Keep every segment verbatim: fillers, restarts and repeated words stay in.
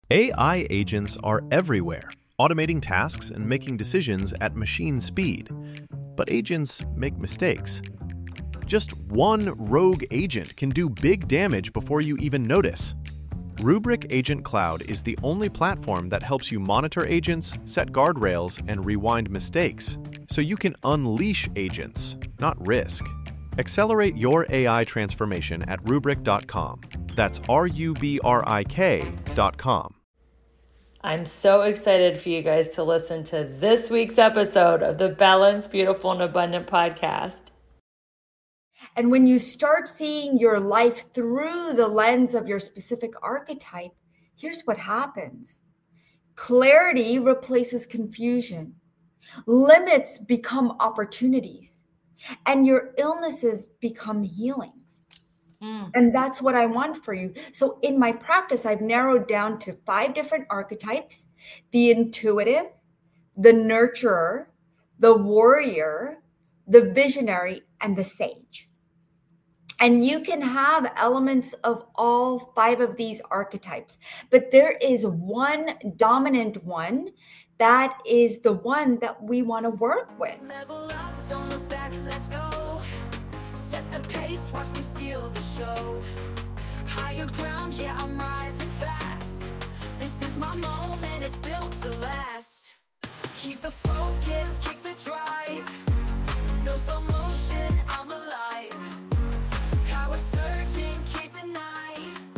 A I agents are everywhere, automating tasks and making decisions at machine speed. But agents make mistakes. Just one rogue agent can do big damage before you even notice. Rubrik Agent Cloud is the only platform that helps you monitor agents, set guardrails, and rewind mistakes, so you can unleash agents, not risk. Accelerate your A I transformation at rubrik dot com. That's R U B R I K dot com. I'm so excited for you guys to listen to this week's episode of the Balanced, Beautiful, and Abundant podcast. And when you start seeing your life through the lens of your specific archetype, here's what happens. Clarity replaces confusion. Limits become opportunities. And your illnesses become healings. Mm. And that's what I want for you. So in my practice, I've narrowed down to five different archetypes: the intuitive, the nurturer, the warrior, the visionary, and the sage. And you can have elements of all five of these archetypes, but there is one dominant one that is the one that we want to work with. Level up, don't look back, let's go. Set the pace, watch me steal the show. Higher ground, yeah, I'm rising fast. This is my moment, it's built to last. Keep the focus, keep the drive. No slow motion, I'm alive. Power surging, can't deny.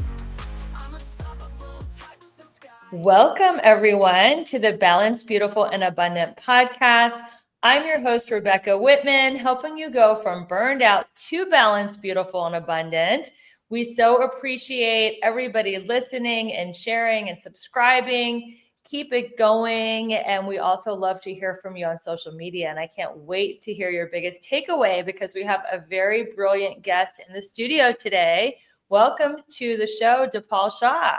I'm unstoppable, touch the sky. Welcome, everyone, to the Balanced, Beautiful, and Abundant podcast. I'm your host, Rebecca Whitman, helping you go from burned out to balanced, beautiful, and abundant. We so appreciate everybody listening and sharing and subscribing. Keep it going. And we also love to hear from you on social media. And I can't wait to hear your biggest takeaway because we have a very brilliant guest in the studio today. Welcome to the show, Dipal Shah.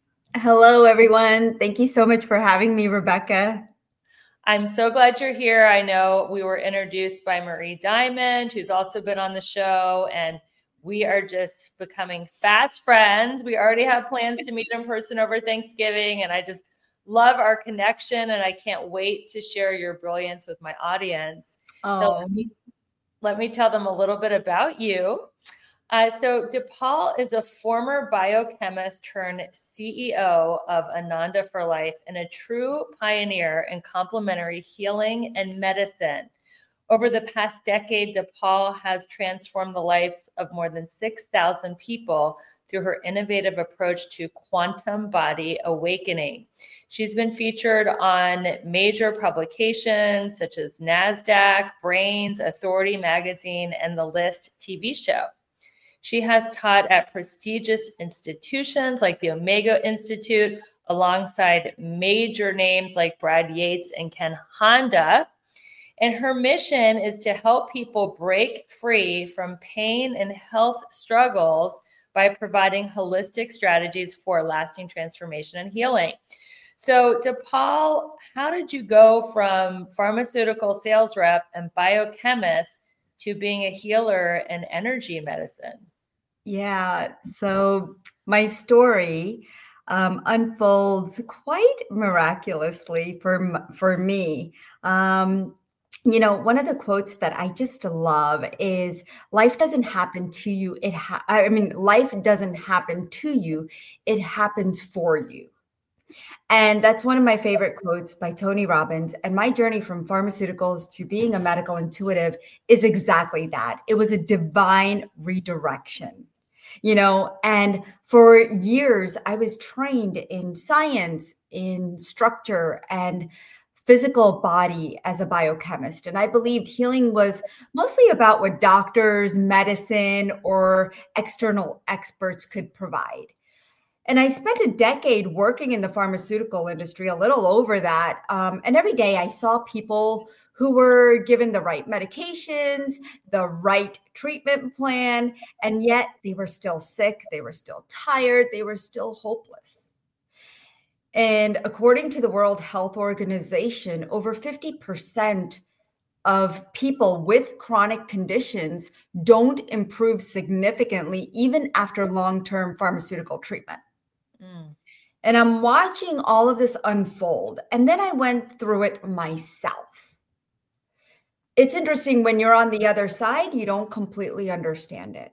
Hello, everyone. Thank you so much for having me, Rebecca. I'm so glad you're here. I know we were introduced by Marie Diamond, who's also been on the show, and we are just becoming fast friends. We already have plans to meet in person over Thanksgiving, and I just love our connection, and I can't wait to share your brilliance with my audience. Oh. So let me, let me tell them a little bit about you. Uh, so Dipal is a former biochemist turned C E O of Ananda for Life and a true pioneer in complementary healing and medicine. Over the past decade, Dipal has transformed the lives of more than six thousand people through her innovative approach to quantum body awakening. She's been featured on major publications such as NASDAQ, Brains, Authority Magazine, and The List T V show. She has taught at prestigious institutions like the Omega Institute, alongside major names like Brad Yates and Ken Honda. And her mission is to help people break free from pain and health struggles by providing holistic strategies for lasting transformation and healing. So, Dipal, how did you go from pharmaceutical sales rep and biochemist to being a healer in energy medicine? Yeah, so my story um, unfolds quite miraculously for, for me. Um, you know, one of the quotes that I just love is, life doesn't happen to you. It ha- I mean, life doesn't happen to you. It happens for you. And that's one of my favorite quotes by Tony Robbins. And my journey from pharmaceuticals to being a medical intuitive is exactly that. It was a divine redirection, you know, and for years I was trained in science, in structure and physical body as a biochemist. And I believed healing was mostly about what doctors, medicine, or external experts could provide. And I spent a decade working in the pharmaceutical industry, a little over that. Um, and every day I saw people who were given the right medications, the right treatment plan, and yet they were still sick, they were still tired, they were still hopeless. And according to the World Health Organization, over fifty percent of people with chronic conditions don't improve significantly even after long-term pharmaceutical treatment. Mm. And I'm watching all of this unfold. And then I went through it myself. It's interesting when you're on the other side, you don't completely understand it.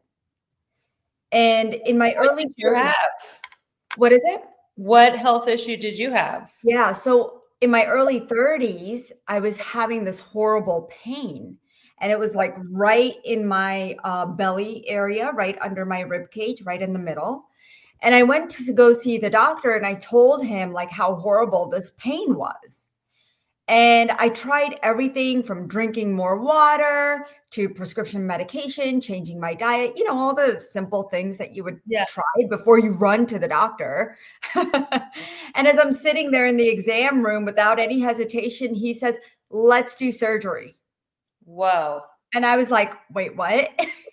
And in my What early did you have? What is it? What health issue did you have? Yeah. So in my early thirties, I was having this horrible pain. And it was like right in my uh, belly area, right under my rib cage, right in the middle. And I went to go see the doctor and I told him like how horrible this pain was. And I tried everything from drinking more water to prescription medication, changing my diet, you know, all the simple things that you would Yeah. try before you run to the doctor. And as I'm sitting there in the exam room without any hesitation, he says, let's do surgery. Whoa. And I was like, wait, what?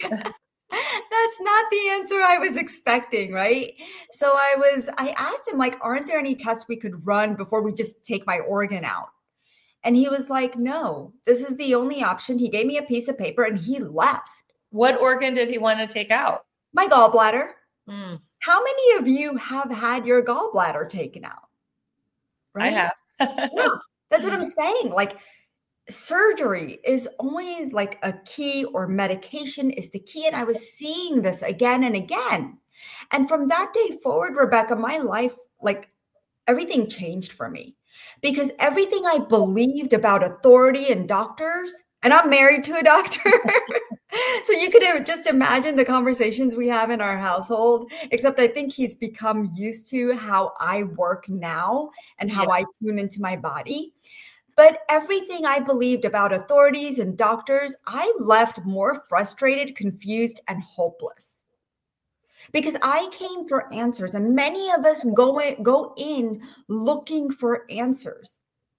That's not the answer I was expecting, right? So I was, I asked him, like, aren't there any tests we could run before we just take my organ out? And he was like, no, this is the only option. He gave me a piece of paper and he left. What organ did he want to take out? My gallbladder. Mm, How many of you have had your gallbladder taken out? I have. Yeah, that's what I'm saying. Like, surgery is always like a key, or medication is the key. And I was seeing this again and again. And from that day forward, Rebecca, my life, like everything changed for me, because everything I believed about authority and doctors, and I'm married to a doctor. So you could have just imagine the conversations we have in our household, except I think he's become used to how I work now and how Yeah. I tune into my body. But everything I believed about authorities and doctors, I left more frustrated, confused, and hopeless. Because I came for answers, and many of us go in, go in looking for answers.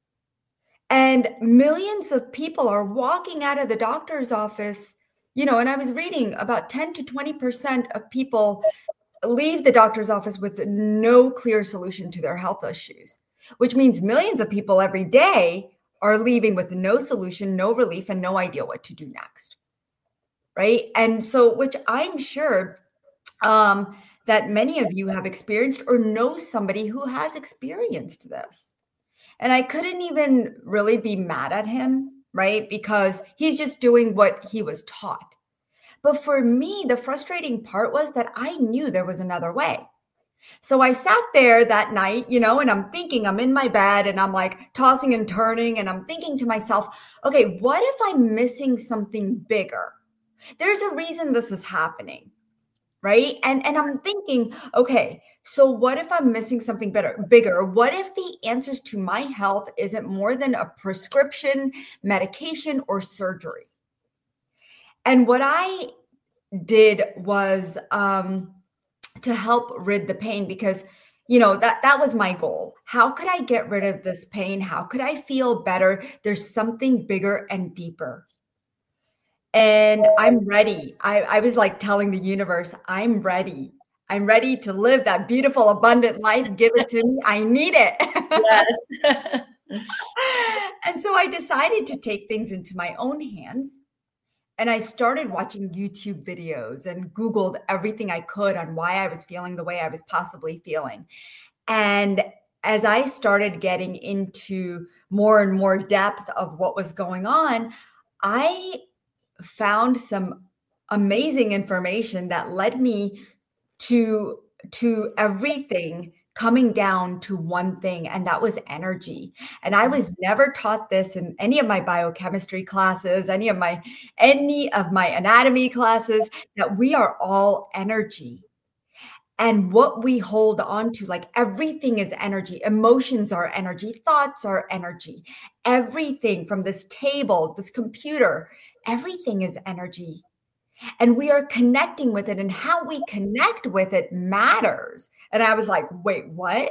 And millions of people are walking out of the doctor's office, you know, and I was reading about ten to twenty percent of people leave the doctor's office with no clear solution to their health issues, which means millions of people every day are leaving with no solution, no relief, and no idea what to do next. Right. And so, which I'm sure um, that many of you have experienced or know somebody who has experienced this. And I couldn't even really be mad at him, right? Because he's just doing what he was taught. But for me, the frustrating part was that I knew there was another way. So I sat there that night, you know, and I'm thinking, I'm in my bed and I'm like tossing and turning, and I'm thinking to myself, okay, what if I'm missing something bigger? There's a reason this is happening, right? And, and I'm thinking, okay, so what if I'm missing something better, bigger? What if the answers to my health isn't more than a prescription, medication, or surgery? And what I did was um, to help rid the pain, because, you know, that, that was my goal. How could I get rid of this pain? How could I feel better? There's something bigger and deeper. And I'm ready. I, I was like telling the universe, I'm ready. I'm ready to live that beautiful, abundant life. Give it to me. I need it. Yes. And so I decided to take things into my own hands. And I started watching YouTube videos and Googled everything I could on why I was feeling the way I was possibly feeling. And as I started getting into more and more depth of what was going on, I found some amazing information that led me to, to everything coming down to one thing, and that was energy. And I was never taught this in any of my biochemistry classes, any of my any of my anatomy classes, that we are all energy. And what we hold on to, like everything is energy. Emotions are energy. Thoughts are energy. Everything from this table, this computer, everything is energy. And we are connecting with it, and how we connect with it matters. And I was like, wait, what?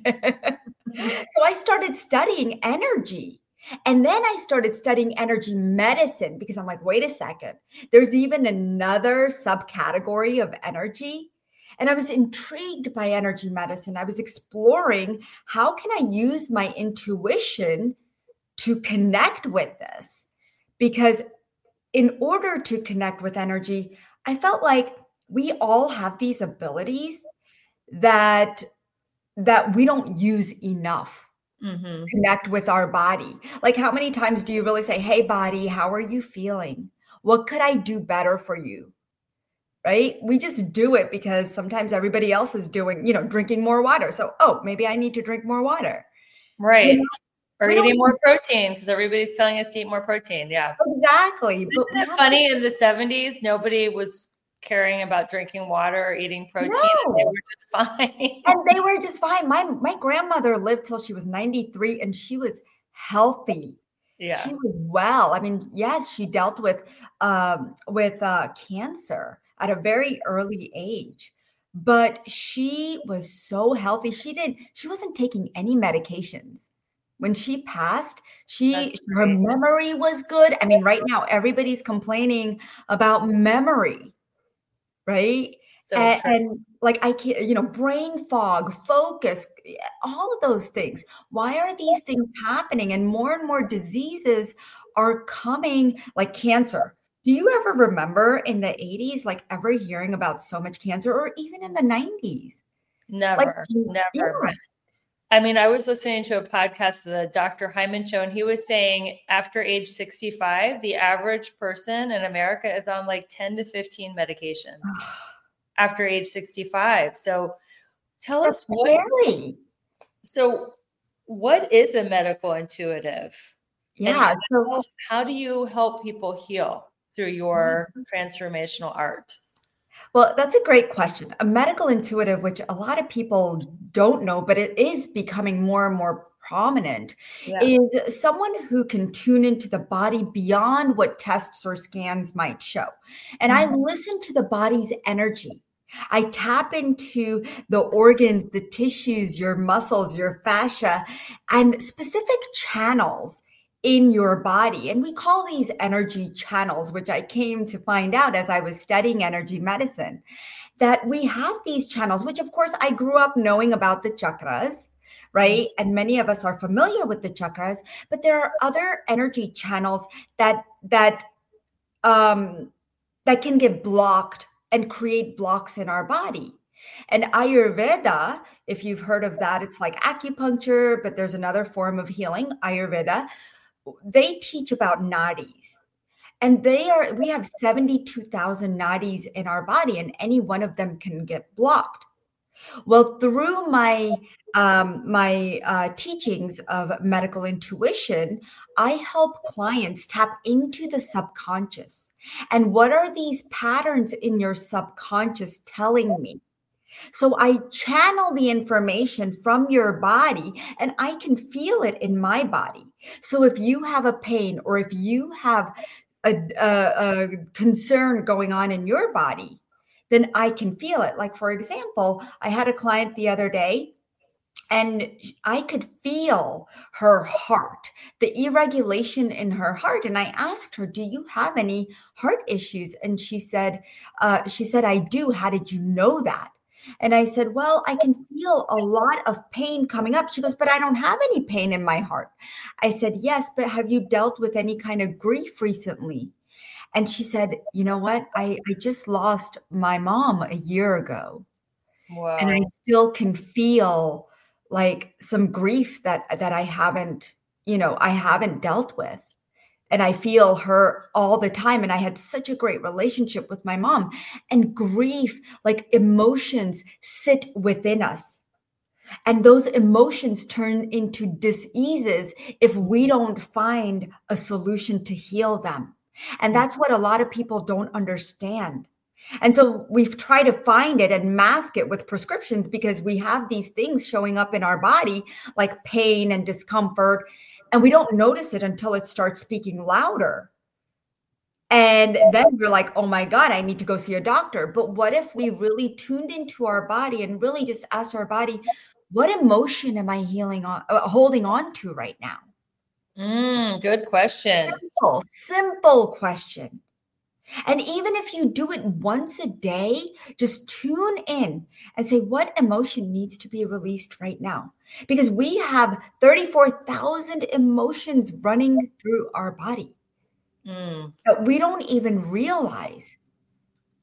So I started studying energy. And then I started studying energy medicine, because I'm like, wait a second, there's even another subcategory of energy. And I was intrigued by energy medicine. I was exploring, how can I use my intuition to connect with this? Because in order to connect with energy, I felt like we all have these abilities that that we don't use enough. Mm-hmm. Connect with our body. Like, how many times do you really say, hey, body, how are you feeling? What could I do better for you? Right? We just do it because sometimes everybody else is doing, you know, drinking more water. So, oh, maybe I need to drink more water. Right. You know, or we eating don't- more protein because everybody's telling us to eat more protein. Yeah. Exactly. But Isn't it funny in the seventies, nobody was caring about drinking water or eating protein. And they No. were just fine. And they were just fine. My my grandmother lived till she was ninety-three and she was healthy. Yeah. She was well. I mean, yes, she dealt with um, with uh, cancer at a very early age, but she was so healthy. She didn't. She wasn't taking any medications. When she passed, she That's her great. memory was good. I mean, right now everybody's complaining about memory, right? So and, true. and like I can't, you know, brain fog, focus, all of those things. Why are these things happening? And more and more diseases are coming, like cancer. Do you ever remember in the eighties, like ever hearing about so much cancer, or even in the nineties? Never, Like, never. yeah. But I mean, I was listening to a podcast, the Doctor Hyman show, and he was saying after age sixty-five, the average person in America is on like ten to fifteen medications after age sixty-five. So tell That's us what, scary. so what is a medical intuitive? And Yeah. So how, how do you help people heal through your transformational art? Well, that's a great question. A medical intuitive, which a lot of people don't know, but it is becoming more and more prominent, Yeah. is someone who can tune into the body beyond what tests or scans might show. And I Mhm. listen to the body's energy. I tap into the organs, the tissues, your muscles, your fascia, and specific channels in your body. And we call these energy channels, which I came to find out as I was studying energy medicine, that we have these channels, which of course I grew up knowing about the chakras, right? Yes. And many of us are familiar with the chakras, but there are other energy channels that that um that can get blocked and create blocks in our body. And Ayurveda, if you've heard of that, it's like acupuncture, but there's another form of healing, Ayurveda. They teach about nadis. And they are, we have seventy-two thousand nadis in our body, and any one of them can get blocked. Well, through my um, my uh, teachings of medical intuition, I help clients tap into the subconscious. And what are these patterns in your subconscious telling me? So I channel the information from your body and I can feel it in my body. So if you have a pain or if you have a, a, a concern going on in your body, then I can feel it. Like, for example, I had a client the other day and I could feel her heart, the irregulation in her heart. And I asked her, do you have any heart issues? And she said, uh, she said, I do. How did you know that? And I said, well, I can feel a lot of pain coming up. She goes, but I don't have any pain in my heart. I said, yes, but have you dealt with any kind of grief recently? And she said, you know what? I, I just lost my mom a year ago. Wow. And I still can feel like some grief that, that I haven't, you know, I haven't dealt with. And I feel her all the time. And I had such a great relationship with my mom. And grief, like emotions, sit within us. And those emotions turn into diseases if we don't find a solution to heal them. And that's what a lot of people don't understand. And so we've tried to find it and mask it with prescriptions because we have these things showing up in our body like pain and discomfort. And we don't notice it until it starts speaking louder. And then we're like, oh my God, I need to go see a doctor. But what if we really tuned into our body and really just asked our body, what emotion am I healing on, uh, holding on to right now? Mm, good question. Simple, simple question. And even if you do it once a day, just tune in and say, what emotion needs to be released right now? Because we have thirty-four thousand emotions running through our body Mm. that we don't even realize.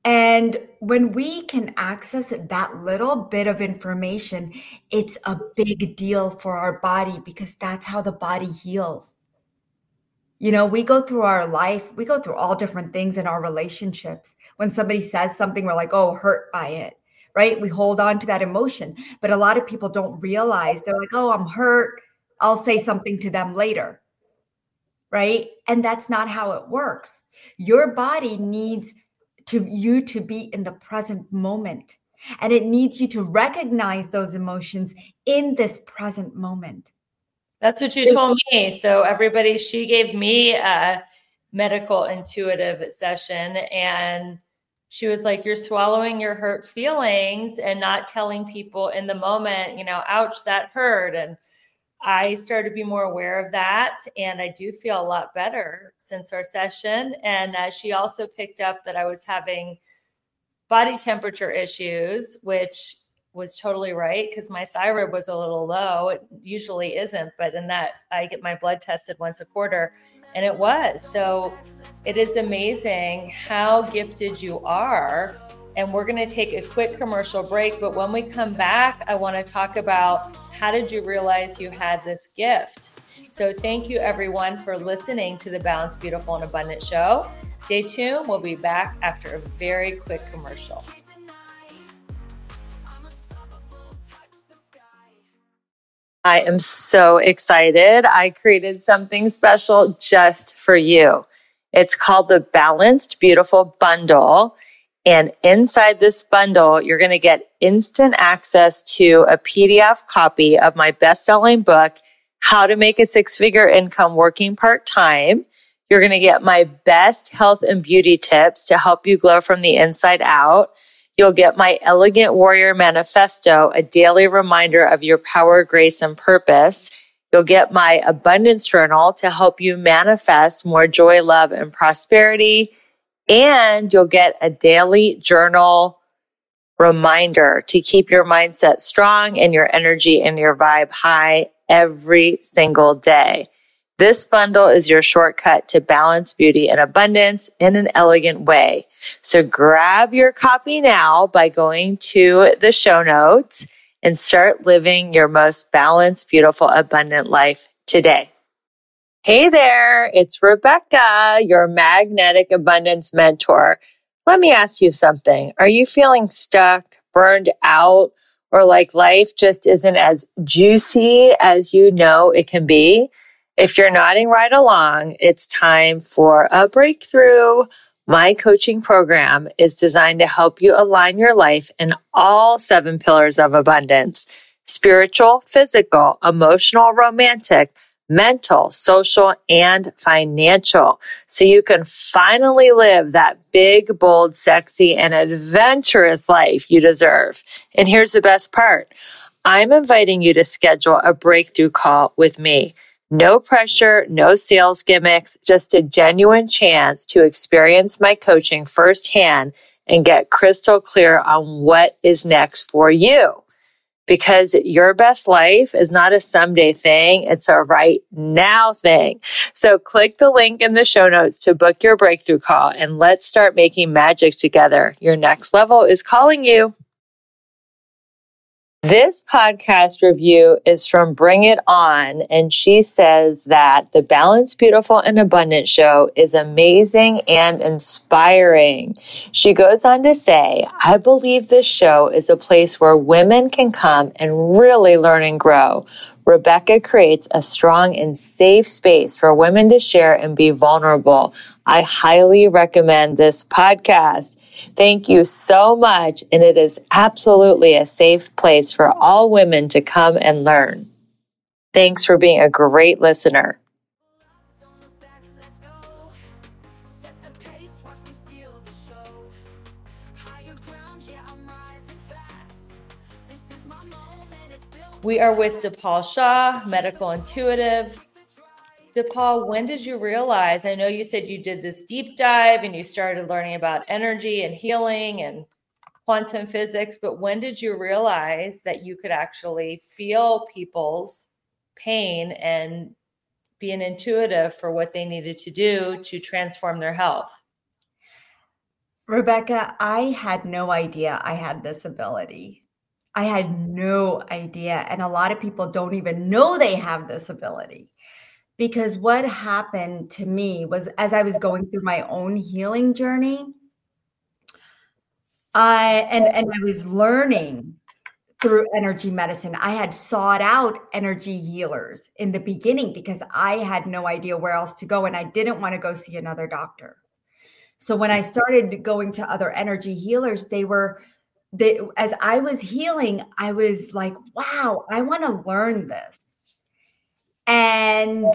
And when we can access that little bit of information, it's a big deal for our body because that's how the body heals. You know, we go through our life, we go through all different things in our relationships. When somebody says something, we're like, oh, hurt by it, right? We hold on to that emotion. But a lot of people don't realize, they're like, oh, I'm hurt. I'll say something to them later, right? And that's not how it works. Your body needs to you to be in the present moment. And it needs you to recognize those emotions in this present moment. That's what you told me. So everybody, she gave me a medical intuitive session, and she was like, you're swallowing your hurt feelings and not telling people in the moment, you know, ouch, that hurt. And I started to be more aware of that. And I do feel a lot better since our session. And uh, she also picked up that I was having body temperature issues, which was totally right because my thyroid was a little low. It usually isn't, but in that I get my blood tested once a quarter, and it was. So it is amazing how gifted you are. And we're going to take a quick commercial break. But when we come back, I want to talk about how did you realize you had this gift? So thank you everyone for listening to the Balanced, Beautiful, and Abundant show. Stay tuned. We'll be back after a very quick commercial. I am so excited. I created something special just for you. It's called the Balanced Beautiful Bundle. And inside this bundle, you're going to get instant access to a P D F copy of my best-selling book, How to Make a Six-Figure Income Working Part-Time. You're going to get my best health and beauty tips to help you glow from the inside out. You'll get my Elegant Warrior Manifesto, a daily reminder of your power, grace, and purpose. You'll get my Abundance Journal to help you manifest more joy, love, and prosperity. And you'll get a daily journal reminder to keep your mindset strong and your energy and your vibe high every single day. This bundle is your shortcut to balance, beauty, and abundance in an elegant way. So grab your copy now by going to the show notes and start living your most balanced, beautiful, abundant life today. Hey there, it's Rebecca, your magnetic abundance mentor. Let me ask you something. Are you feeling stuck, burned out, or like life just isn't as juicy as you know it can be? If you're nodding right along, it's time for a breakthrough. My coaching program is designed to help you align your life in all seven pillars of abundance: spiritual, physical, emotional, romantic, mental, social, and financial. So you can finally live that big, bold, sexy, and adventurous life you deserve. And here's the best part. I'm inviting you to schedule a breakthrough call with me. No pressure, no sales gimmicks, just a genuine chance to experience my coaching firsthand and get crystal clear on what is next for you. Because your best life is not a someday thing, it's a right now thing. So click the link in the show notes to book your breakthrough call and let's start making magic together. Your next level is calling you. This podcast review is from Bring It On, and she says that the Balanced, Beautiful, and Abundant show is amazing and inspiring. She goes on to say, I believe this show is a place where women can come and really learn and grow. Rebecca creates a strong and safe space for women to share and be vulnerable. I highly recommend this podcast. Thank you so much. And it is absolutely a safe place for all women to come and learn. Thanks for being a great listener. We are with DePaul Shaw, medical intuitive. DePaul, when did you realize, I know you said you did this deep dive and you started learning about energy and healing and quantum physics, but when did you realize that you could actually feel people's pain and be an intuitive for what they needed to do to transform their health? Rebecca, I had no idea I had this ability. I had no idea. And a lot of people don't even know they have this ability. Because what happened to me was as I was going through my own healing journey, I and, and I was learning through energy medicine. I had sought out energy healers in the beginning because I had no idea where else to go and I didn't want to go see another doctor. So when I started going to other energy healers, they were they as I was healing, I was like, wow, I want to learn this. And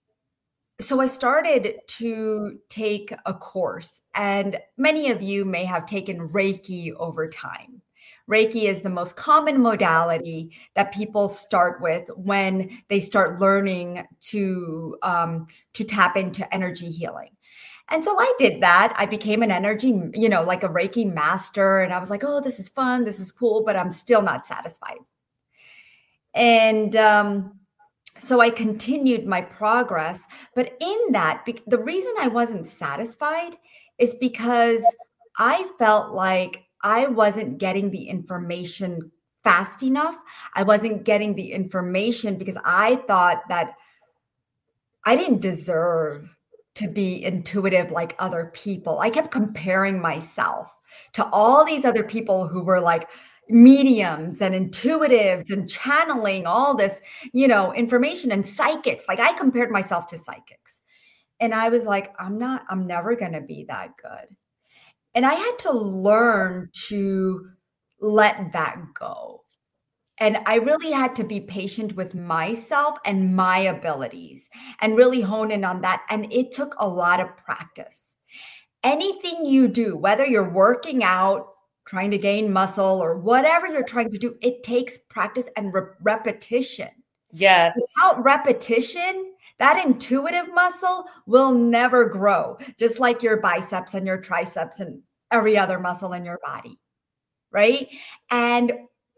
so I started to take a course, and many of you may have taken Reiki over time. Reiki is the most common modality that people start with when they start learning to um, to tap into energy healing. And so I did that. I became an energy, you know, like a Reiki master, and I was like, oh, this is fun, this is cool, but I'm still not satisfied. And um, so I continued my progress, but in that, the reason I wasn't satisfied is because I felt like I wasn't getting the information fast enough. I wasn't getting the information because I thought that I didn't deserve to be intuitive like other people. I kept comparing myself to all these other people who were like mediums and intuitives and channeling all this, you know, information, and psychics. Like I compared myself to psychics. And I was like, I'm not, I'm never going to be that good. And I had to learn to let that go. And I really had to be patient with myself and my abilities and really hone in on that. And it took a lot of practice. Anything you do, whether you're working out, trying to gain muscle, or whatever you're trying to do, it takes practice and re- repetition. Yes. Without repetition, that intuitive muscle will never grow, just like your biceps and your triceps and every other muscle in your body, right? And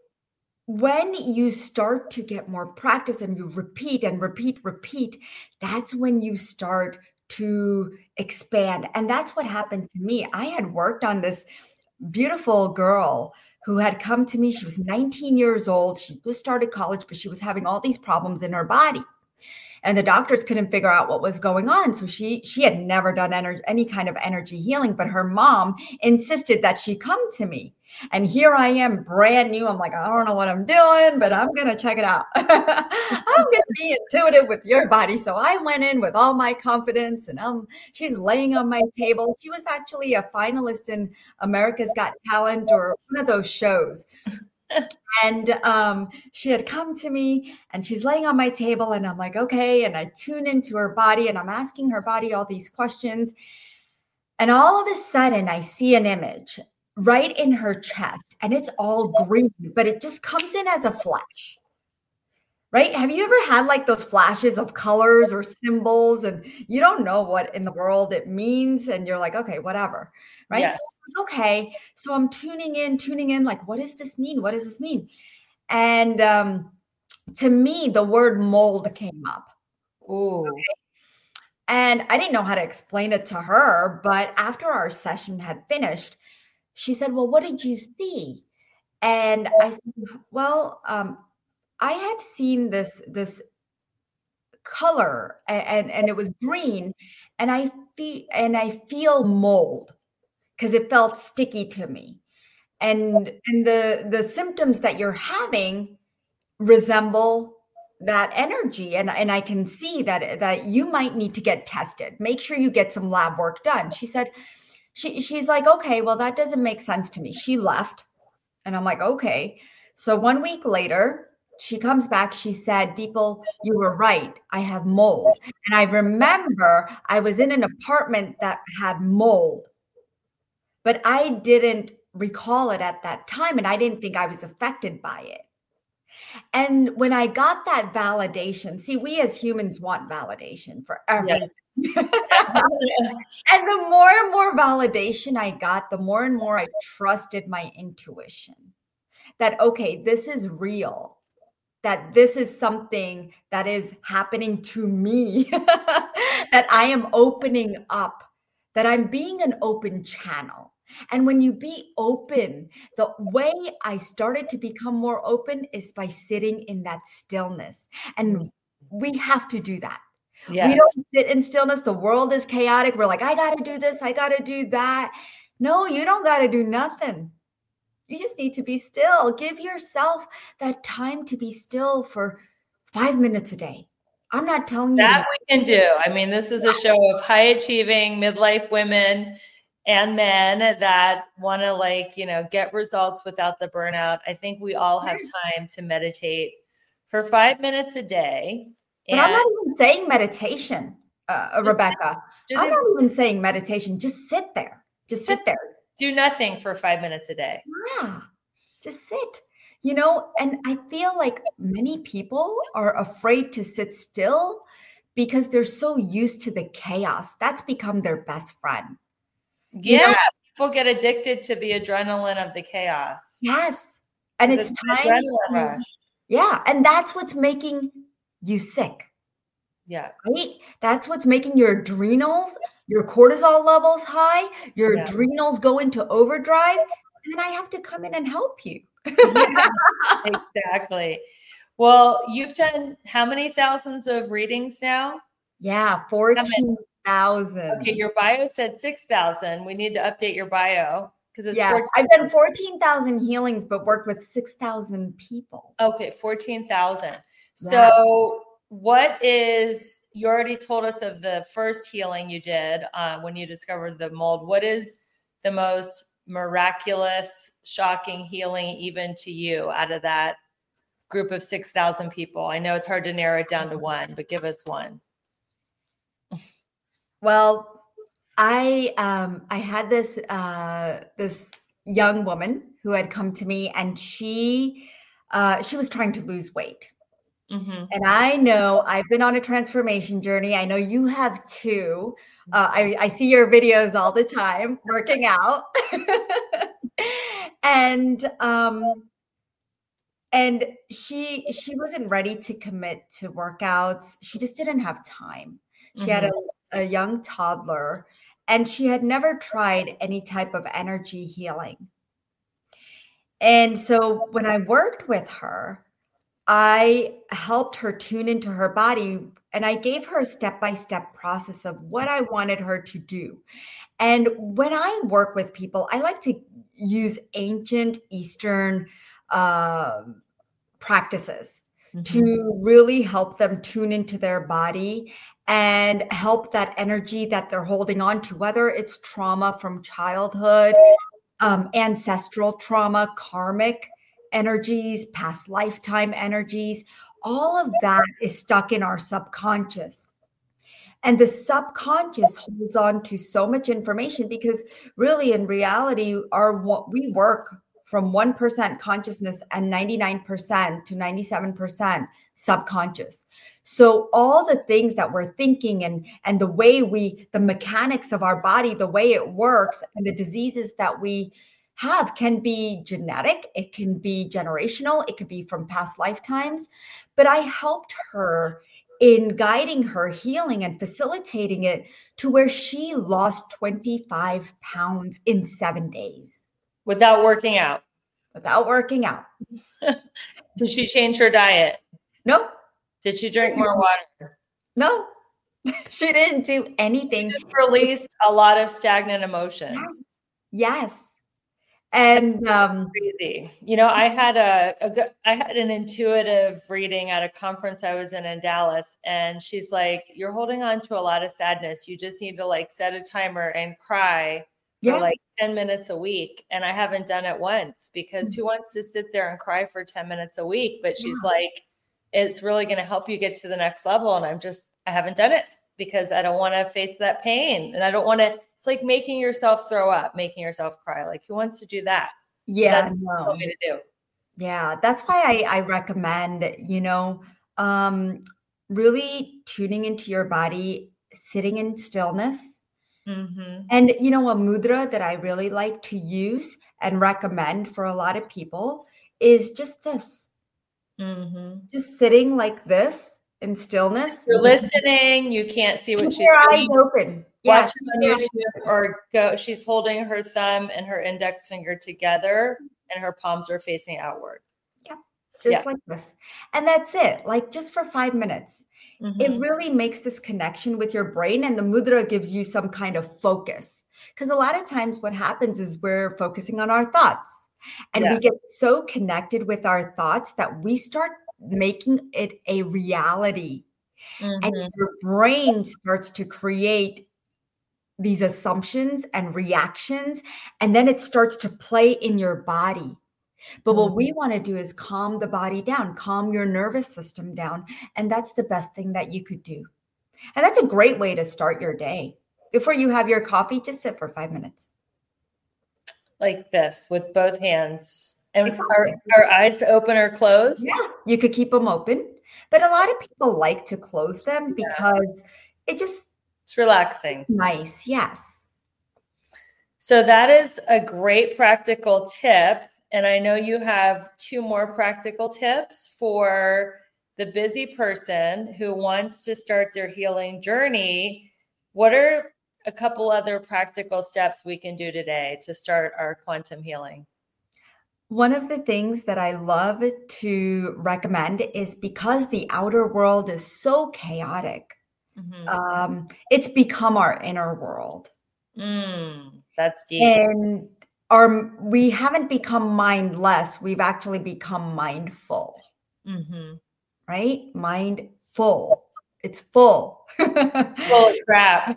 when you start to get more practice and you repeat and repeat, repeat, that's when you start to expand. And that's what happened to me. I had worked on this beautiful girl who had come to me. She was nineteen years old. She just started college, but she was having all these problems in her body. And the doctors couldn't figure out what was going on. So she she had never done ener- any kind of energy healing, but her mom insisted that she come to me. And here I am, brand new. I'm like, I don't know what I'm doing, but I'm going to check it out. I'm going to be intuitive with your body. So I went in with all my confidence, and um, she's laying on my table. She was actually a finalist in America's Got Talent, or one of those shows. And um, she had come to me, and she's laying on my table, and I'm like, okay. And I tune into her body, and I'm asking her body all these questions. And all of a sudden I see an image right in her chest, and it's all green, but it just comes in as a flash. Right? Have you ever had like those flashes of colors or symbols, and you don't know what in the world it means, and you're like, okay, whatever. Right? Yes. So, okay. So I'm tuning in, tuning in, like, what does this mean? What does this mean? And um, to me, the word mold came up. Ooh. Okay? And I didn't know how to explain it to her, but after our session had finished, she said, well, what did you see? And I said, well, um, I had seen this, this color, and, and it was green, and I feel, and I feel mold because it felt sticky to me. And, and the, the symptoms that you're having resemble that energy. And, and I can see that, that you might need to get tested. Make sure you get some lab work done. She said, she, she's like, okay, well, that doesn't make sense to me. She left, and I'm like, okay. So one week later, she comes back. She said, Deepal, you were right. I have mold. And I remember I was in an apartment that had mold, but I didn't recall it at that time. And I didn't think I was affected by it. And when I got that validation, see, we as humans want validation for everything. Yes. And the more and more validation I got, the more and more I trusted my intuition that, okay, this is real, that this is something that is happening to me, that I am opening up, that I'm being an open channel. And when you be open, the way I started to become more open is by sitting in that stillness. And we have to do that. Yes. We don't sit in stillness. The world is chaotic. We're like, I got to do this. I got to do that. No, you don't got to do nothing. You just need to be still. Give yourself that time to be still for five minutes a day. I'm not telling you that we can do. I mean, this is a show of high achieving midlife women and men that want to, like, you know, get results without the burnout. I think we all have time to meditate for five minutes a day. But I'm not even saying meditation, uh, Rebecca. I'm not even saying meditation. Just sit there. Just sit just there. Do nothing for five minutes a day. Yeah, just sit. You know, and I feel like many people are afraid to sit still because they're so used to the chaos. That's become their best friend. Yeah, you know? People get addicted to the adrenaline of the chaos. Yes, and it's, it's time. Adrenaline rush. Yeah, and that's what's making you sick. Yeah, right. That's what's making your adrenals, your cortisol levels high. Your yeah. adrenals go into overdrive, and then I have to come in and help you. Yeah, exactly. Well, you've done how many thousands of readings now? Yeah, fourteen thousand. Okay, your bio said six thousand. We need to update your bio because it's yeah. fourteen, I've done fourteen thousand healings, but worked with six thousand people. Okay, fourteen thousand. Yeah. So what is, you already told us of the first healing you did uh, when you discovered the mold. What is the most miraculous, shocking healing even to you out of that group of six thousand people? I know it's hard to narrow it down to one, but give us one. Well, I um, I had this uh, this young woman who had come to me, and she uh, she was trying to lose weight. Mm-hmm. And I know I've been on a transformation journey. I know you have too. Uh, I, I see your videos all the time working out. and um, and she she wasn't ready to commit to workouts. She just didn't have time. She Mm-hmm. had a, a young toddler, and she had never tried any type of energy healing. And so when I worked with her, I helped her tune into her body, and I gave her a step-by-step process of what I wanted her to do. And when I work with people, I like to use ancient Eastern uh, practices mm-hmm. to really help them tune into their body and help that energy that they're holding on to, whether it's trauma from childhood, um, ancestral trauma, karmic energies, past lifetime energies, all of that is stuck in our subconscious. And the subconscious holds on to so much information because really in reality, our we work from one percent consciousness and ninety-nine percent to ninety-seven percent subconscious. So all the things that we're thinking and, and the way we, the mechanics of our body, the way it works and the diseases that we have can be genetic, it can be generational, it could be from past lifetimes. But I helped her in guiding her healing and facilitating it to where she lost twenty-five pounds in seven days. Without working out? Without working out. Did she change her diet? Nope. Did she drink more water? No. She didn't do anything. She just released a lot of stagnant emotions. Yes. Yes. And um, crazy. You know, I had a, a I had an intuitive reading at a conference I was in in Dallas, and she's like, "You're holding on to a lot of sadness. You just need to like set a timer and cry for yeah. like ten minutes a week." And I haven't done it once because who wants to sit there and cry for ten minutes a week? But she's yeah. like, "It's really going to help you get to the next level." And I'm just, I haven't done it because I don't want to face that pain, and I don't want to. It's like making yourself throw up, making yourself cry. Like, who wants to do that? Yeah, that's what you want me to do. Yeah, that's why I, I recommend, you know, um, really tuning into your body, sitting in stillness. Mm-hmm. And, you know, a mudra that I really like to use and recommend for a lot of people is just this. Mm-hmm. Just sitting like this in stillness. You're listening. You can't see what Keep she's your eyes doing. open. Yeah, Watch it on YouTube or go. She's holding her thumb and her index finger together, and her palms are facing outward. Yeah, just Yeah. like this. And that's it. Like just for five minutes. Mhm. It really makes this connection with your brain, and the mudra gives you some kind of focus. Because a lot of times what happens is we're focusing on our thoughts, and Yeah. we get so connected with our thoughts that we start making it a reality. And Mhm. your brain starts to create these assumptions and reactions, and then it starts to play in your body. But what we want to do is calm the body down, calm your nervous system down. And that's the best thing that you could do. And that's a great way to start your day. Before you have your coffee, just sit for five minutes. Like this with both hands. And Exactly. our, our eyes open or closed? Yeah, you could keep them open. But a lot of people like to close them because it just It's relaxing. nice. Yes. So that is a great practical tip. And I know you have two more practical tips for the busy person who wants to start their healing journey. What are a couple other practical steps we can do today to start our quantum healing? One of the things that I love to recommend is because the outer world is so chaotic, Mhm. um, it's become our inner world. Mm, that's deep. And our we haven't become mindless, we've actually become mindful, Mhm. right? Mindful. It's full. Holy crap.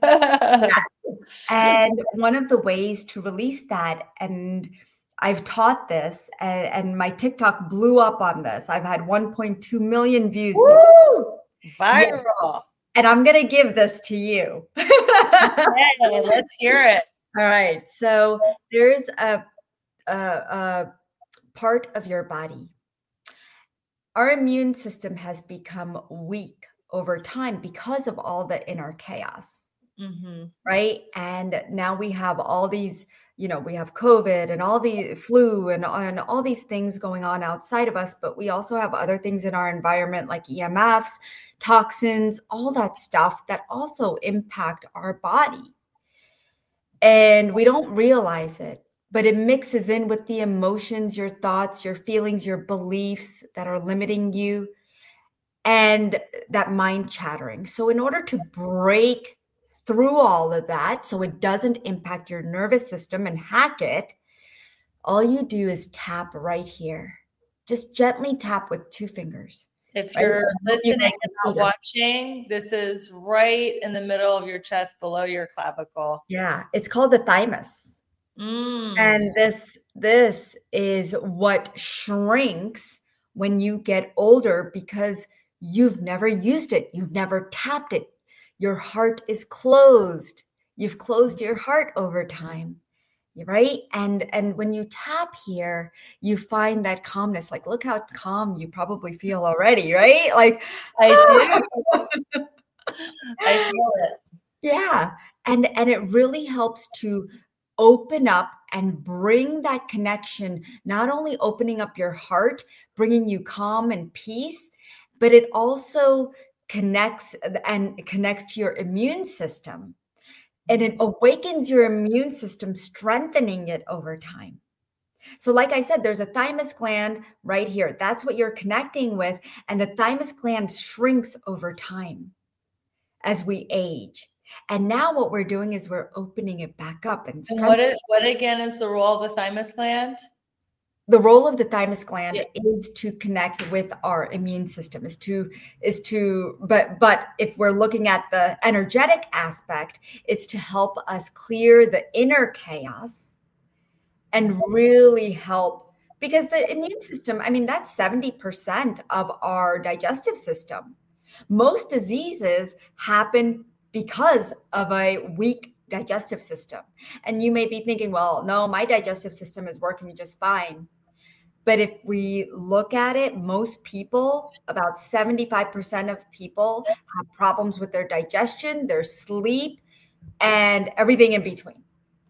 And one of the ways to release that, and I've taught this, and, and my TikTok blew up on this. I've had one point two million views. Woo! Viral. And I'm going to give this to you. Hey, let's hear it. All right. So there's a, a, a part of your body. Our immune system has become weak over time because of all the inner chaos, Mm-hmm. right? And now we have all these, you know, we have COVID and all the flu and, and all these things going on outside of us, but we also have other things in our environment like E M Fs, toxins, all that stuff that also impact our body. And we don't realize it, but it mixes in with the emotions, your thoughts, your feelings, your beliefs that are limiting you, and that mind chattering. So in order to break through all of that so it doesn't impact your nervous system and hack it, all you do is tap right here. Just gently tap with two fingers. If Right? you're You listening guys and can not see this. watching, this is right in the middle of your chest below your clavicle. Yeah, it's called the thymus. Mm. And this this is what shrinks when you get older because you've never used it. You've never tapped it. Your heart is closed. You've closed your heart over time, right? And and when you tap here, you find that calmness. Like, look how calm you probably feel already, right? Like, I do. I feel it. yeah. And and it really helps to open up and bring that connection, not only opening up your heart, bringing you calm and peace, but it also connects and connects to your immune system. And it awakens your immune system, strengthening it over time. So like I said, there's a thymus gland right here. That's what you're connecting with. And the thymus gland shrinks over time as we age. And now what we're doing is we're opening it back up and And what, strengthening. is, what again is the role of the thymus gland? The role of the thymus gland Yeah. is to connect with our immune system, is to is to but but if we're looking at the energetic aspect, it's to help us clear the inner chaos and really help, because the immune system, I mean, that's seventy percent of our digestive system. Most diseases happen because of a weak digestive system. And you may be thinking, well, no, my digestive system is working just fine. But if we look at it, most people, about seventy-five percent of people have problems with their digestion, their sleep, and everything in between.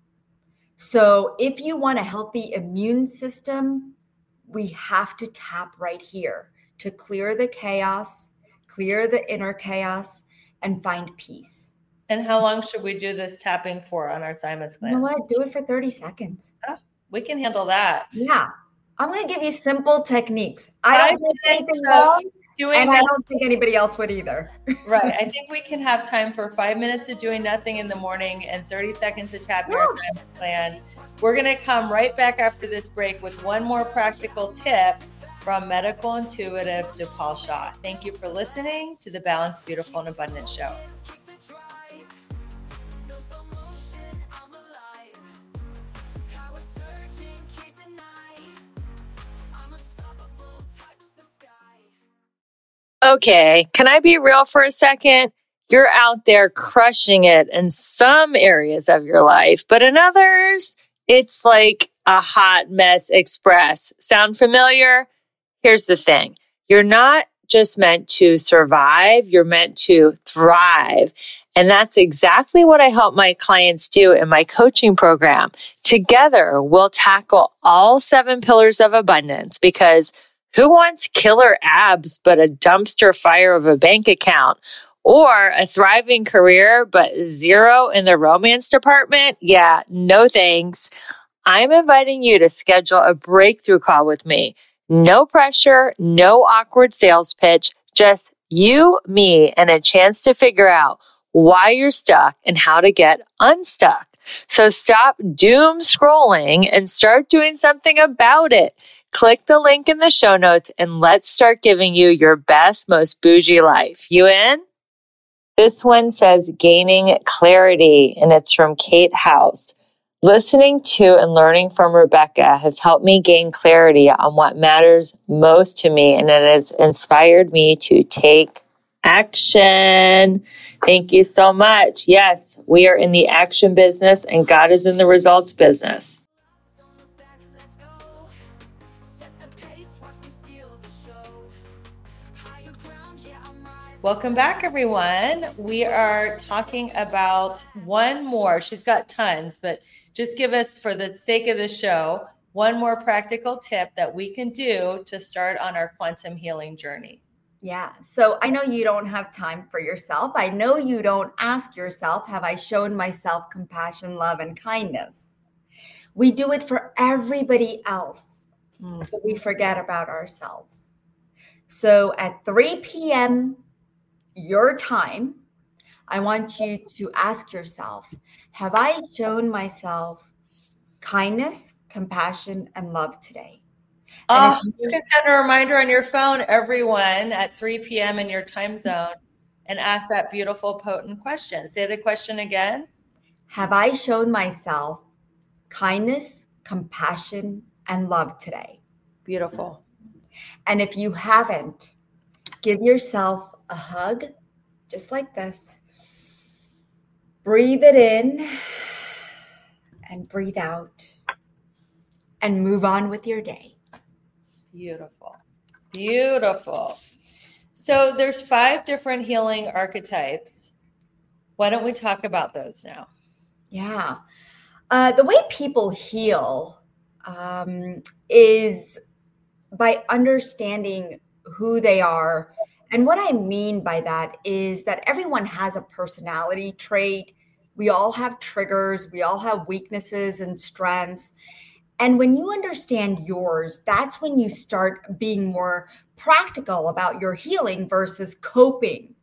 So if you want a healthy immune system, we have to tap right here to clear the chaos, clear the inner chaos, and find peace. And how long should we do this tapping for on our thymus You know gland? what? Do it for thirty seconds. Oh, we can handle that. Yeah. I'm going to give you simple techniques. I Five don't do anything minutes of wrong, doing and I nothing. don't think anybody else would either. Right. I think we can have time for five minutes of doing nothing in the morning and thirty seconds to tap your Yes. thymus gland. We're going to come right back after this break with one more practical tip from medical intuitive Dipal Shah. Thank you for listening to the Balanced, Beautiful, and Abundant Show. Keep the drive. No slow motion, I'm alive. Power surging, can't deny. I'm unstoppable, touch the sky. Okay, can I be real for a second? You're out there crushing it in some areas of your life, but in others, it's like a hot mess express. Sound familiar? Here's the thing. You're not just meant to survive, you're meant to thrive. And that's exactly what I help my clients do in my coaching program. Together, we'll tackle all seven pillars of abundance, because who wants killer abs but a dumpster fire of a bank account? Or a thriving career but zero in the romance department? Yeah, no thanks. I'm inviting you to schedule a breakthrough call with me. No pressure, no awkward sales pitch, just you, me, and a chance to figure out why you're stuck and how to get unstuck. So stop doom scrolling and start doing something about it. Click the link in the show notes and let's start giving you your best, most bougie life. You in? This one says gaining clarity, and it's from Kate House. Listening to and learning from Rebecca has helped me gain clarity on what matters most to me, and it has inspired me to take action. Thank you so much. Yes, we are in the action business, and God is in the results business. Don't look back, let's go. Set the pace, watch me steal the show. Higher ground, yeah, I'm rising. Welcome back, everyone. We are talking about one more. She's got tons, but just give us, for the sake of the show, one more practical tip that we can do to start on our quantum healing journey. Yeah. So I know you don't have time for yourself. I know you don't ask yourself, have I shown myself compassion, love, and kindness? We do it for everybody else, Mm. but we forget about ourselves. So at three p.m. your time, I want you to ask yourself, have I shown myself kindness, compassion, and love today? And Oh, if you can set a reminder on your phone, everyone, at three p.m. in your time zone, and ask that beautiful, potent question. Say the question again. Have I shown myself kindness, compassion, and love today? Beautiful. And if you haven't, give yourself a hug, just like this. Breathe it in and breathe out, and move on with your day. Beautiful. Beautiful. So there's five different healing archetypes. Why don't we talk about those now? Yeah. Uh, the way people heal um, is by understanding who they are. And what I mean by that is that everyone has a personality trait. We all have triggers. We all have weaknesses and strengths. And when you understand yours, that's when you start being more practical about your healing versus coping.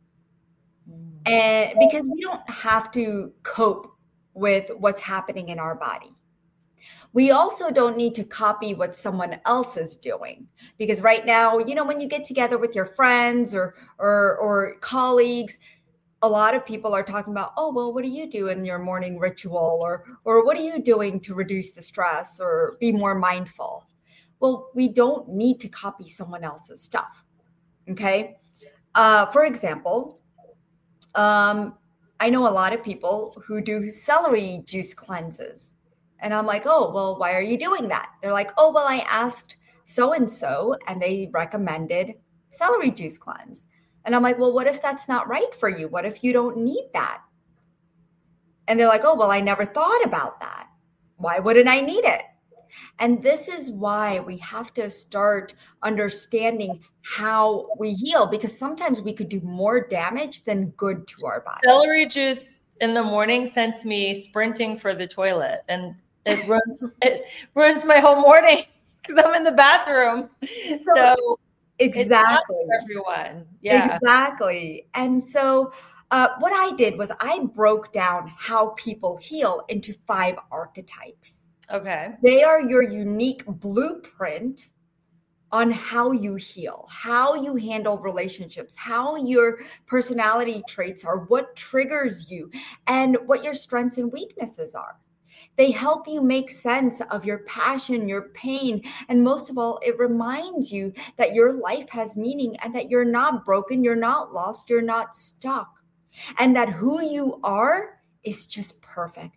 And because we don't have to cope with what's happening in our body. We also don't need to copy what someone else is doing, because right now, you know, when you get together with your friends or or or colleagues, a lot of people are talking about, oh, well, what do you do in your morning ritual, or or what are you doing to reduce the stress or be more mindful? Well, we don't need to copy someone else's stuff. Okay. Uh, for example, um, I know a lot of people who do celery juice cleanses. And I'm like, oh, well, why are you doing that? They're like, oh, well, I asked so-and-so and they recommended celery juice cleanse. And I'm like, well, what if that's not right for you? What if you don't need that? And they're like, oh, well, I never thought about that. Why wouldn't I need it? And this is why we have to start understanding how we heal, because sometimes we could do more damage than good to our body. Celery juice in the morning sends me sprinting for the toilet, and it ruins it ruins my whole morning because I'm in the bathroom. So, so exactly, it's not for everyone. Yeah, exactly. And so uh, what I did was I broke down how people heal into five archetypes. Okay. They are your unique blueprint on how you heal, how you handle relationships, how your personality traits are, what triggers you, and what your strengths and weaknesses are. They help you make sense of your passion, your pain, and most of all, it reminds you that your life has meaning and that you're not broken, you're not lost, you're not stuck, and that who you are is just perfect.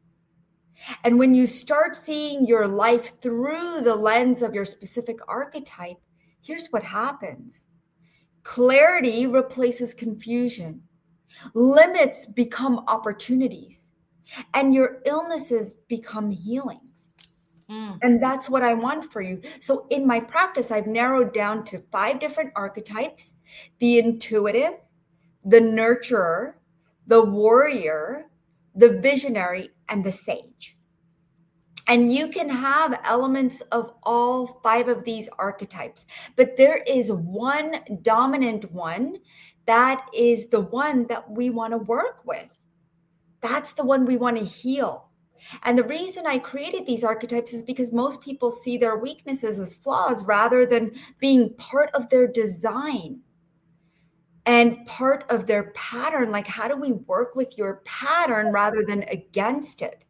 And when you start seeing your life through the lens of your specific archetype, here's what happens. Clarity replaces confusion. Limits become opportunities. And your illnesses become healings. Mm. And that's what I want for you. So in my practice, I've narrowed down to five different archetypes: the intuitive, the nurturer, the warrior, the visionary, and the sage. And you can have elements of all five of these archetypes, but there is one dominant one that is the one that we want to work with. That's the one we want to heal. And the reason I created these archetypes is because most people see their weaknesses as flaws rather than being part of their design and part of their pattern. Like, how do we work with your pattern rather than against it?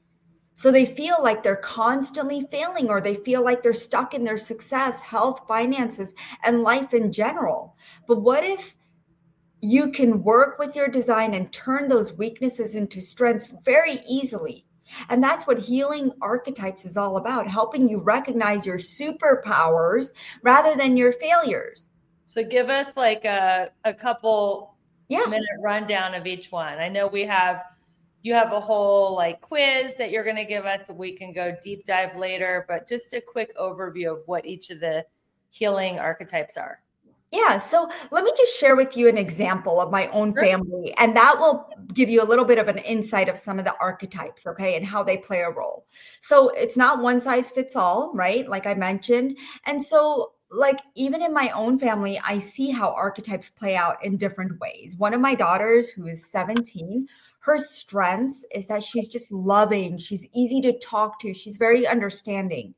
So they feel like they're constantly failing, or they feel like they're stuck in their success, health, finances, and life in general. But what if you can work with your design and turn those weaknesses into strengths very easily? And that's what healing archetypes is all about, helping you recognize your superpowers rather than your failures. So give us like a, a couple yeah. minute rundown of each one. I know we have, you have a whole like quiz that you're going to give us that we can go deep dive later, but just a quick overview of what each of the healing archetypes are. Yeah. So let me just share with you an example of my own family, and that will give you a little bit of an insight of some of the archetypes, okay, and how they play a role. So it's not one size fits all, right? Like I mentioned. And so like even in my own family, I see how archetypes play out in different ways. One of my daughters, who is seventeen, her strengths is that she's just loving. She's easy to talk to. She's very understanding.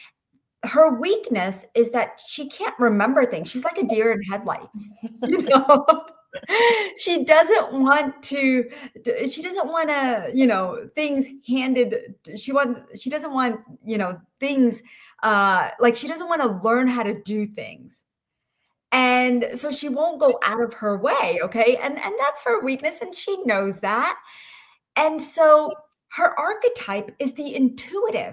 Her weakness is that she can't remember things. She's like a deer in headlights. You know, she doesn't want to, she doesn't want to, you know, things handed. She wants, she doesn't want, you know, things uh, like she doesn't want to learn how to do things. And so she won't go out of her way. Okay. And, and that's her weakness. And she knows that. And so her archetype is the intuitive.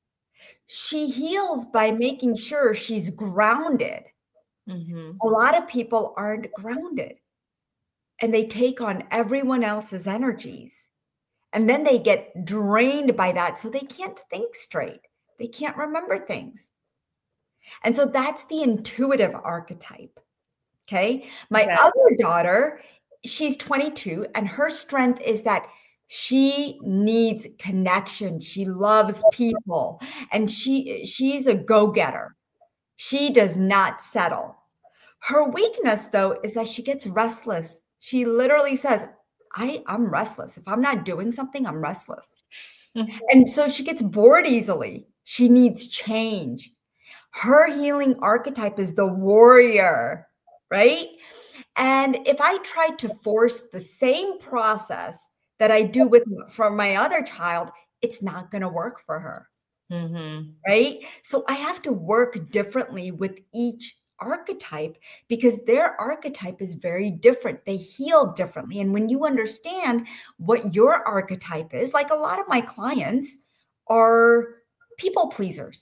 She heals by making sure she's grounded. Mm-hmm. A lot of people aren't grounded and they take on everyone else's energies. And then they get drained by that. So they can't think straight. They can't remember things. And so that's the intuitive archetype. Okay. My okay. other daughter, she's twenty-two, and her strength is that she needs connection. She loves people, and she she's a go-getter. She does not settle. Her weakness, though, is that she gets restless. She literally says, I, I'm restless. If I'm not doing something, I'm restless. And so she gets bored easily. She needs change. Her healing archetype is the warrior, right? And if I tried to force the same process that I do with from my other child, it's not going to work for her. Mm-hmm. Right? So I have to work differently with each archetype because their archetype is very different. They heal differently. And when you understand what your archetype is, like a lot of my clients are people pleasers.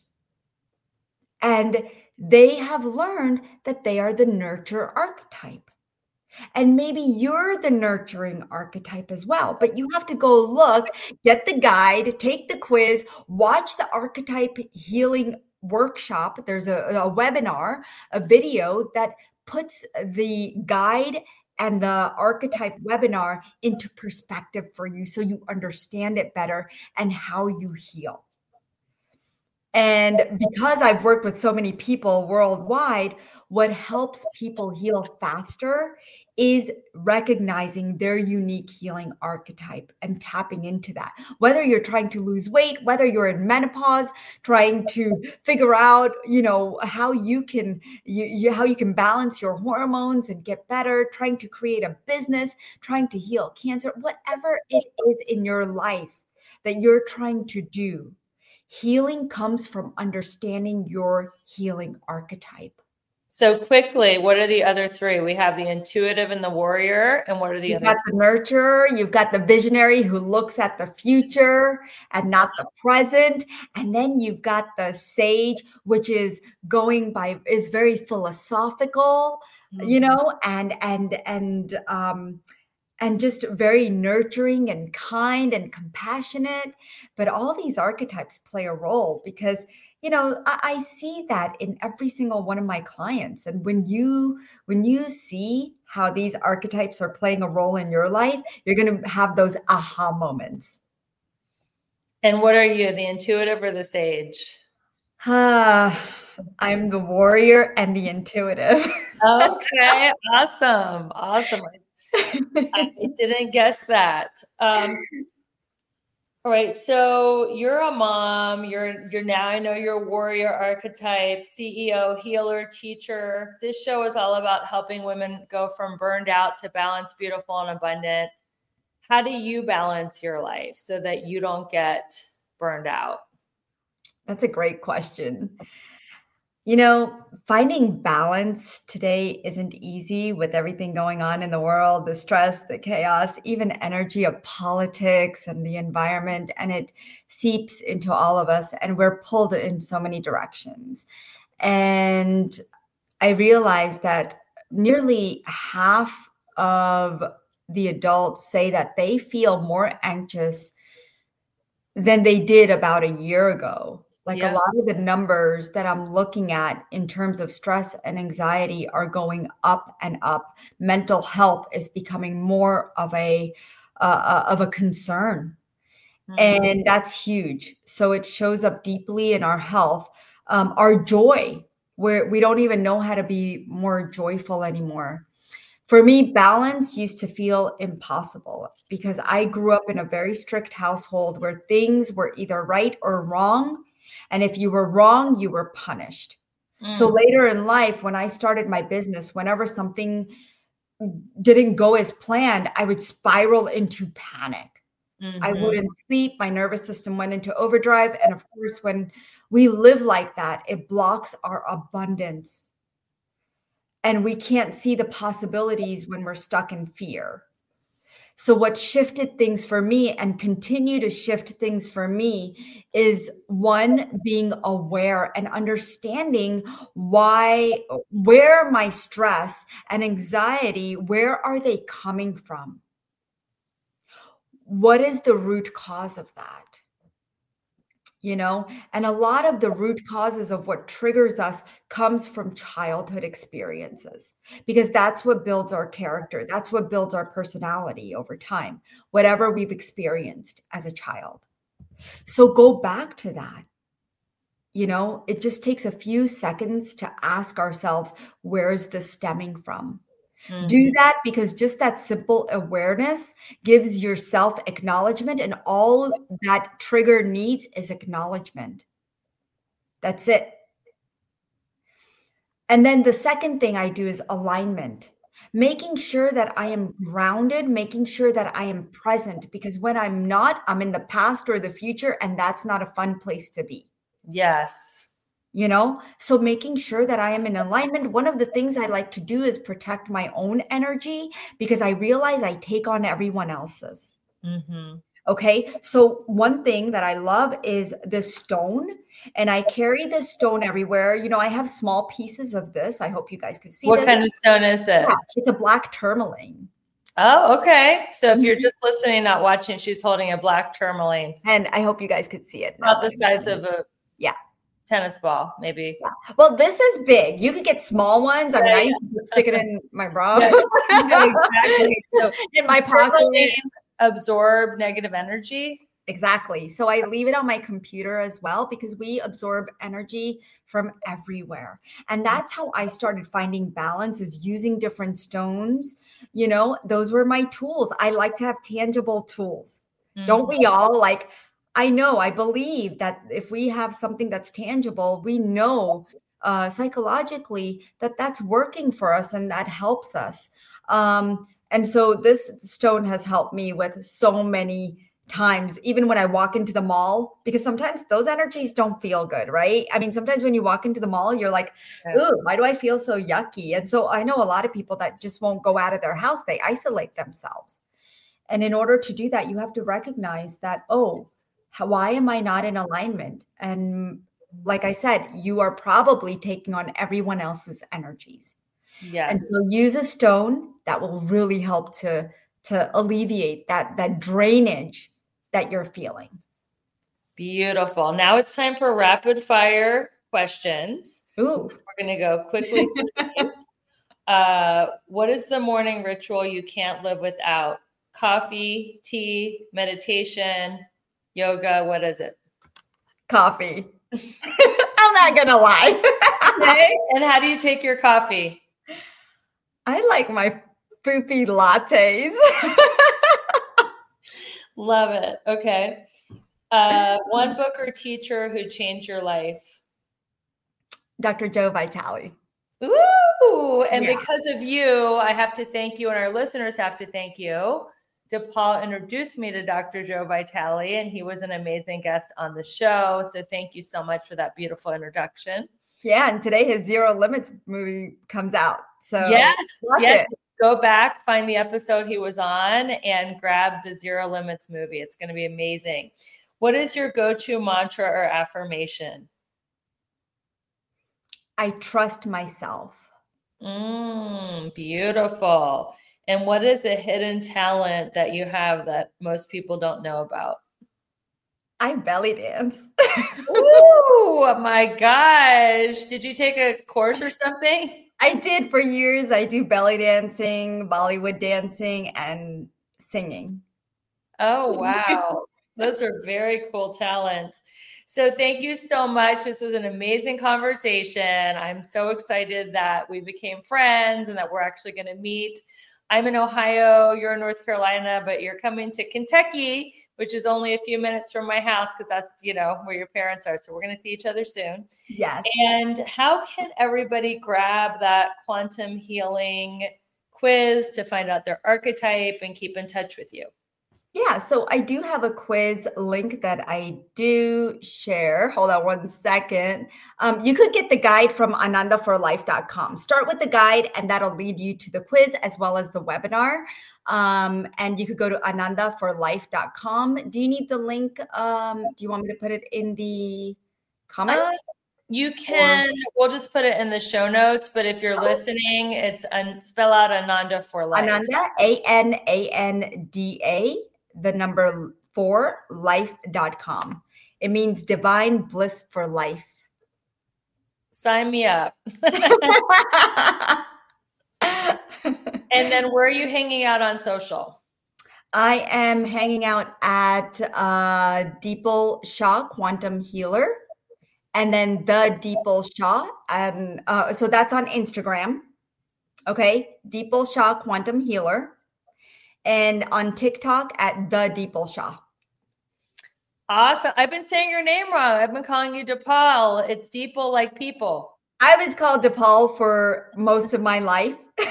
And they have learned that they are the nurture archetype. And maybe you're the nurturing archetype as well, but you have to go look, get the guide, take the quiz, watch the archetype healing workshop. There's a, a webinar, a video that puts the guide and the archetype webinar into perspective for you so you understand it better and how you heal. And because I've worked with so many people worldwide, what helps people heal faster is recognizing their unique healing archetype and tapping into that. Whether you're trying to lose weight, whether you're in menopause, trying to figure out, you know, how you can you, you how you can balance your hormones and get better, trying to create a business, trying to heal cancer, whatever it is in your life that you're trying to do. Healing comes from understanding your healing archetype. So quickly, what are the other three? We have the intuitive and the warrior. And what are the You've other got the nurturer, you've got the visionary who looks at the future and not the present. And then you've got the sage, which is going by, is very philosophical, mm-hmm. you know, and, and, and, um, and just very nurturing and kind and compassionate. But all these archetypes play a role because, you know, I, I see that in every single one of my clients. And when you when you see how these archetypes are playing a role in your life, you're going to have those aha moments. And what are you, the intuitive or the sage? Uh, I'm the warrior and the intuitive. Okay, awesome. Awesome. I didn't guess that. Um, all right. So you're a mom, you're, you're now, I know you're a warrior archetype, C E O, healer, teacher. This show is all about helping women go from burned out to balanced, beautiful, and abundant. How do you balance your life so that you don't get burned out? That's a great question. You know, finding balance today isn't easy with everything going on in the world, the stress, the chaos, even energy of politics and the environment, and it seeps into all of us and we're pulled in so many directions. And I realized that nearly half of the adults say that they feel more anxious than they did about a year ago. Like yeah. a lot of the numbers that I'm looking at in terms of stress and anxiety are going up and up. Mental health is becoming more of a uh, of a concern, mm-hmm. and that's huge. So it shows up deeply in our health, um, our joy, where we don't even know how to be more joyful anymore. For me, balance used to feel impossible because I grew up in a very strict household where things were either right or wrong. And if you were wrong, you were punished. Mm. So later in life, when I started my business, whenever something didn't go as planned, I would spiral into panic. Mm-hmm. I wouldn't sleep. My nervous system went into overdrive. And of course, when we live like that, it blocks our abundance. And we can't see the possibilities when we're stuck in fear. So what shifted things for me and continue to shift things for me is one, being aware and understanding why, where my stress and anxiety, where are they coming from? What is the root cause of that? You know, and a lot of the root causes of what triggers us comes from childhood experiences, because that's what builds our character. That's what builds our personality over time, whatever we've experienced as a child. So go back to that. You know, it just takes a few seconds to ask ourselves, where is this stemming from? Mm-hmm. Do that, because just that simple awareness gives yourself acknowledgement, and all that trigger needs is acknowledgement. That's it. And then the second thing I do is alignment, making sure that I am grounded, making sure that I am present, because when I'm not, I'm in the past or the future, and that's not a fun place to be. Yes. You know, so making sure that I am in alignment. One of the things I like to do is protect my own energy, because I realize I take on everyone else's. Mm-hmm. Okay. So one thing that I love is the stone, and I carry this stone everywhere. You know, I have small pieces of this. I hope you guys could see What this. kind of stone is it? Yeah, it's a black tourmaline. Oh, okay. So if you're just listening, not watching, she's holding a black tourmaline. And I hope you guys could see it. About the size of a yeah tennis ball, maybe. Yeah. Well, this is big. You could get small ones. I mean, I used to stick it in my bra. Yeah, exactly. So in my pocket. Absorb negative energy. Exactly. So I leave it on my computer as well, because we absorb energy from everywhere. And that's how I started finding balance, is using different stones. You know, those were my tools. I like to have tangible tools. Mm-hmm. Don't we all? Like, I know, I believe that if we have something that's tangible, we know uh, psychologically that that's working for us and that helps us. Um, and so this stone has helped me with so many times, even when I walk into the mall, because sometimes those energies don't feel good, right? I mean, sometimes when you walk into the mall, you're like, ooh, why do I feel so yucky? And so I know a lot of people that just won't go out of their house. They isolate themselves. And in order to do that, you have to recognize that, oh, how, why am I not in alignment? And like I said, you are probably taking on everyone else's energies. Yes. And so use a stone that will really help to, to alleviate that, that drainage that you're feeling. Beautiful. Now it's time for rapid fire questions. Ooh. We're going to go quickly through these. Uh, what is the morning ritual you can't live without? Coffee, tea, meditation, yoga. What is it? Coffee. I'm not going to lie. Okay. And how do you take your coffee? I like my poopy lattes. Love it. Okay. Uh, one book or teacher who changed your life? Doctor Joe Vitale. Ooh, and Yeah. Because of you, I have to thank you, and our listeners have to thank you. DePaul introduced me to Doctor Joe Vitale, and he was an amazing guest on the show. So thank you so much for that beautiful introduction. Yeah, and today his Zero Limits movie comes out. So yes, yes. It. Go back, find the episode he was on, and grab the Zero Limits movie. It's going to be amazing. What is your go-to mantra or affirmation? I trust myself. Mm, beautiful. And what is a hidden talent that you have that most people don't know about? I belly dance. Oh my gosh. Did you take a course or something? I did for years. I do belly dancing, Bollywood dancing, and singing. Oh, wow. Those are very cool talents. So thank you so much. This was an amazing conversation. I'm so excited that we became friends and that we're actually going to meet. I'm in Ohio, you're in North Carolina, but you're coming to Kentucky, which is only a few minutes from my house because that's, you know, where your parents are. So we're going to see each other soon. Yes. And how can everybody grab that quantum healing quiz to find out their archetype and keep in touch with you? Yeah, so I do have a quiz link that I do share. Hold on one second. Um, you could get the guide from ananda for life dot com. Start with the guide, and that'll lead you to the quiz as well as the webinar. Um, and you could go to ananda for life dot com. Do you need the link? Um, do you want me to put it in the comments? Uh, you can. Or, we'll just put it in the show notes. But if you're oh. listening, it's un, spell out Ananda for life. Ananda, A N A N D A. The number four, life dot com. It means divine bliss for life. Sign me up. And then where are you hanging out on social? I am hanging out at uh, Deepal Shah Quantum Healer. And then the Deepal Shah. And uh, so that's on Instagram. Okay. Deepal Shah Quantum Healer. And on TikTok at the Deepal Shah. Awesome. I've been saying your name wrong. I've been calling you DePaul. It's Deepal like people. I was called DePaul for most of my life.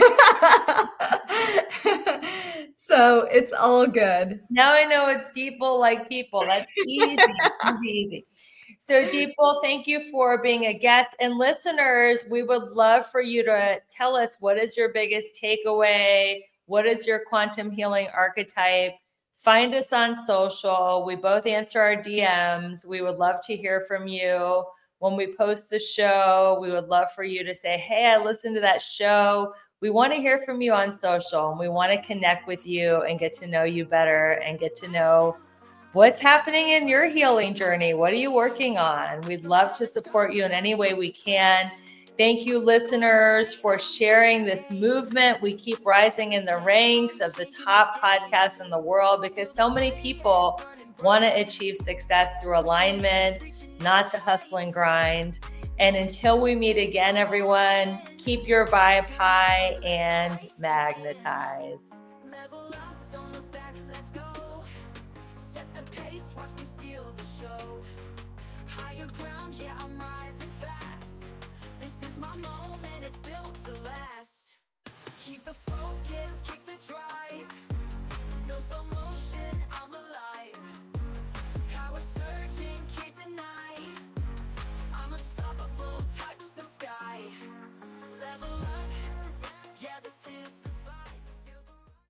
So it's all good. Now I know it's Deepal like people. That's easy, easy, easy. So Deepal, thank you for being a guest. And listeners, we would love for you to tell us, what is your biggest takeaway? What is your quantum healing archetype? Find us on social. We both answer our D Ms. We would love to hear from you. When we post the show, we would love for you to say, hey, I listened to that show. We want to hear from you on social, and we want to connect with you and get to know you better and get to know what's happening in your healing journey. What are you working on? We'd love to support you in any way we can. Thank you, listeners, for sharing this movement. We keep rising in the ranks of the top podcasts in the world because so many people want to achieve success through alignment, not the hustle and grind. And until we meet again, everyone, keep your vibe high and magnetize. Level up, don't look back, let's go. Set the pace, watch me steal the show. Higher